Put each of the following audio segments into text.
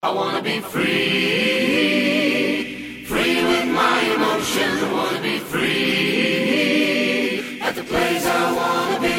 I wanna be free, free with my emotions. I wanna be free at the place I wanna be.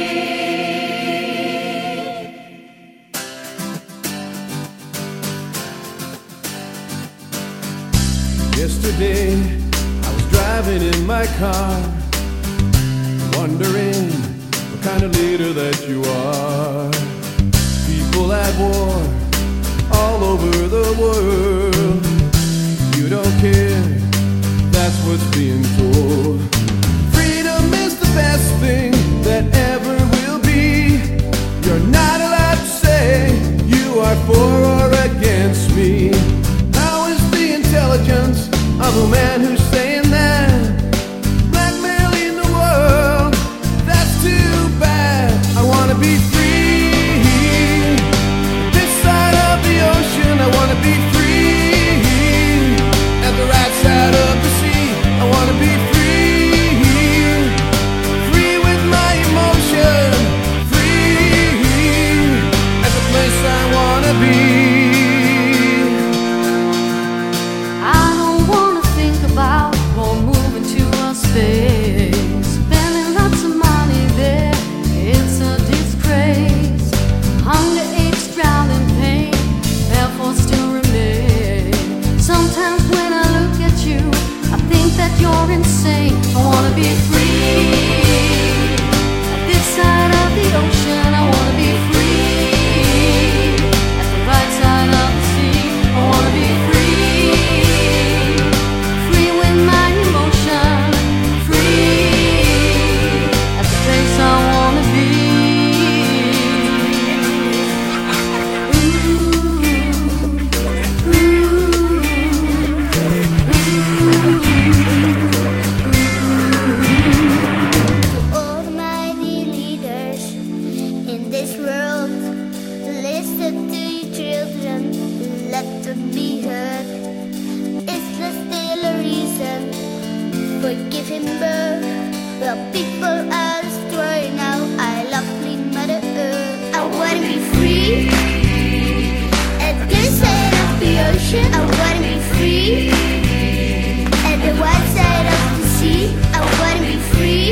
Yesterday, I was driving in my car, wondering what kind of leader that you are. People at war all over the world. You don't care, that's what's being told. Freedom is the best thing that ever will be. You're not allowed to say you are for or against me. How is the intelligence of a man who's saying that? Blackmailing the world, that's too bad. I wanna be free. This side of the ocean, I wanna be free. At the right side of the sea, I wanna be free. Free with my emotion, free at the place I wanna be. Spending lots of money there, it's a disgrace. Hunger, AIDS, drowning pain, therefore still remain. Sometimes when I look at you, I think that you're insane. I wanna be free. At this side of the ocean, I wanna be free. At the right side of the sea, I wanna be free. Free with my emotion. Be heard. Is there still a reason for giving birth? Well, people are destroying now our lovely Mother Earth. I wanna be free at this side of the ocean. I wanna be free at the white side of the sea. I wanna be free.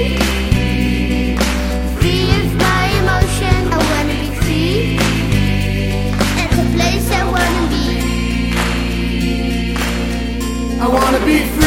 Free of my emotion. I wanna be free at the place I wanna be. I wanna be free.